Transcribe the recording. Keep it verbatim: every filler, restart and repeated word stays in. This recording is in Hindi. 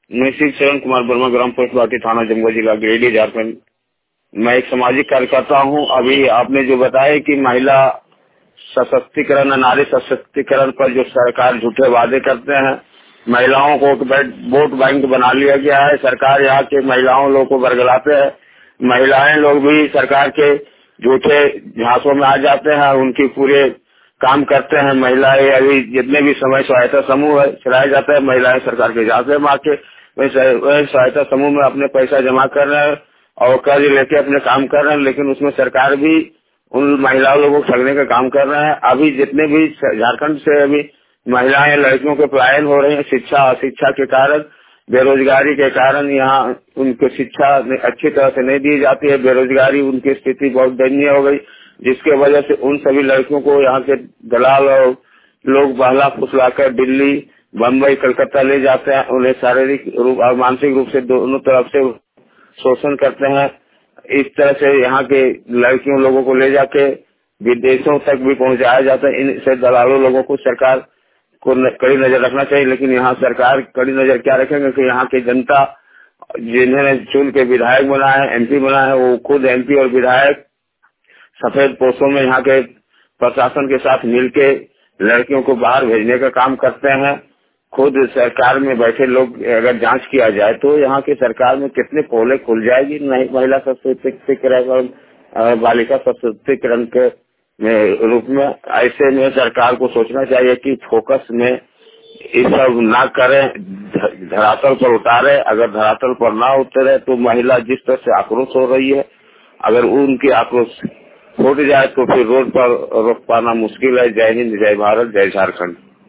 मैं श्री चरण कुमार वर्मा, ग्राम पोस्ट बाटी, थाना जमुआ, जिला गिरिडीह, झारखंड। मैं एक सामाजिक कार्यकर्ता हूँ। अभी आपने जो बताया कि महिला सशक्तिकरण, नारी सशक्तिकरण पर जो सरकार झूठे वादे करते हैं, महिलाओं को वोट बैंक बना लिया गया है। सरकार यहाँ के महिलाओं लोगों को बरगलाते हैं। महिलाएं लोग भी सरकार के झूठे झांसों में आ जाते हैं, उनकी पूरे काम करते हैं। महिलाएं अभी जितने भी समय सहायता समूह चलाया जाता है, महिलाएं सरकार के झांसे में आके सहायता समूह में अपने पैसा जमा कर रहे हैं और कर्ज लेके अपने काम कर रहे हैं, लेकिन उसमें सरकार भी उन महिला लोगों को ठगने का काम कर रहे हैं। अभी जितने भी झारखंड से अभी महिलाएं, लड़कियों के पलायन हो रहे हैं, शिक्षा अशिक्षा के कारण, बेरोजगारी के कारण, यहाँ उनको शिक्षा अच्छी तरह से नहीं दी जाती है। बेरोजगारी, उनकी स्थिति बहुत दयनीय हो गई, जिसके वजह से उन सभी लड़कियों को यहाँ के दलाल और लोग बहला फुसलाकर दिल्ली, बम्बई, कलकत्ता ले जाते हैं। उन्हें शारीरिक रूप और मानसिक रूप से दोनों तरफ से शोषण करते हैं। इस तरह से यहाँ के लड़कियों लोगों को ले जाके विदेशों तक भी पहुंचाया जाता है। इन से दलालों लोगों को सरकार को कड़ी नजर रखना चाहिए, लेकिन यहाँ सरकार कड़ी नजर क्या रखेंगे कि यहाँ की जनता जिन्होंने चुन के विधायक बना है, एमपी बना है, वो खुद एमपी और विधायक सफेद पोस्टों में यहाँ के प्रशासन के साथ मिलके लड़कियों को बाहर भेजने का काम करते हैं। खुद सरकार में बैठे लोग अगर जांच किया जाए तो यहाँ की सरकार में कितने पोले खुल जाएगी नहीं महिला सशक्तिकरण, बालिका सशक्तिकरण के रूप में। ऐसे में सरकार को सोचना चाहिए कि फोकस में ये सब ना करें, धरातल पर उतारे। अगर धरातल पर ना उतरे तो महिला जिस तरह से आक्रोश हो रही है, अगर उनकी आक्रोश फूट जाए तो फिर रोड पर रोक पाना मुश्किल है। जय हिंद, जय भारत, जय झारखंड।